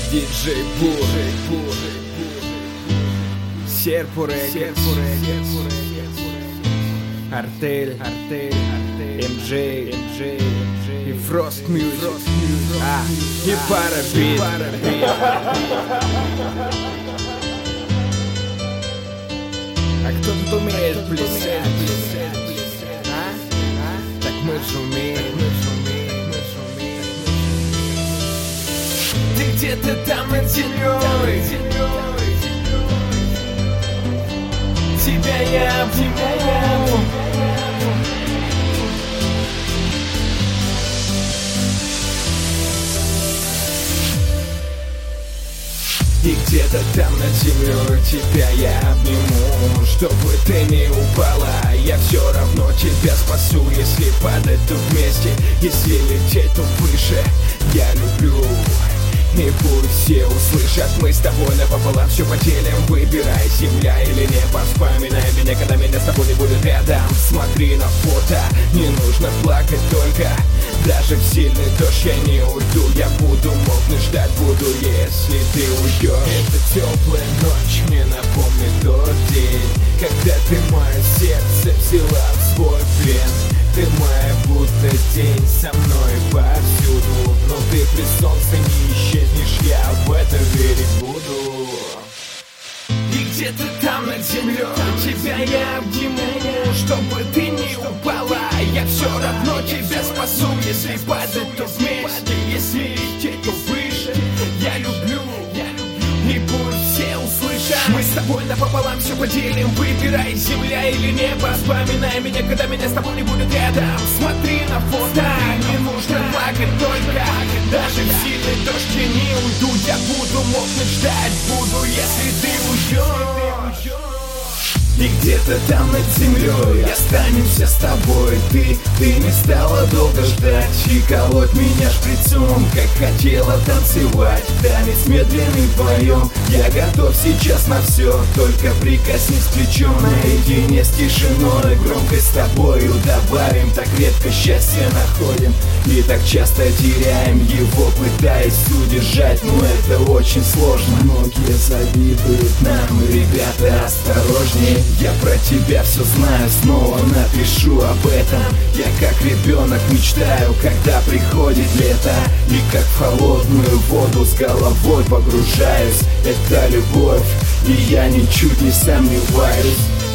Диджей Бур, Серпу Рекордс, Артель, МJ и Frost Music, и Парабит. А кто тут умеет плясать? Так мы же умеем. Ты где-то там над землей, тебя я обниму. И где-то там над землей тебя я обниму. Чтобы ты не упала, я все равно тебя спасу. Если падать, то вместе, если лететь, то выше. Я люблю, и пусть все услышат, мы с тобой напополам все поделим. Выбирай, земля или небо, вспоминай меня, когда меня с тобой не будет рядом. Смотри на фото, не нужно плакать только. Даже в сильный дождь я не уйду, я буду мокнуть, ждать буду, если ты уйдешь. Эта теплая ночь мне напомнит тот день, когда ты мое сердце взяла в свой плен. Ты моя будто день со мной повсюду, но ты при солнце не исчезнешь, я в это верить буду. И где-то там над землей тебя я обниму. Чтобы ты не упала, я все равно тебя спасу. Если падать, то вместе, если лететь, то выше. Я люблю, и пусть все услышат, мы с тобой напополам все поделим. Выбирай, земля или небо, вспоминай меня, когда меня с тобой не будет рядом. Смотри на фото, не нужно плакать только. Даже в сильный дождь я не уйду, я буду мокнуть, ждать буду, если ты уйдешь. И где-то там над землей останемся с тобой. Ты не стала долго ждать и колоть меня шприцом, как хотела танцевать танец медленный вдвоем. Я готов сейчас на все, только прикоснись плечом. Наедине с тишиной, громкость с тобою добавим. Так редко счастье находим и так часто теряем его, пытаясь удержать, но это очень сложно. Многие завидуют нам, ребята, осторожнее. Я про тебя все знаю, снова напишу об этом. Я как ребенок мечтаю, когда приходит лето, и как в холодную воду с головой погружаюсь. Это любовь, и я ничуть не сомневаюсь.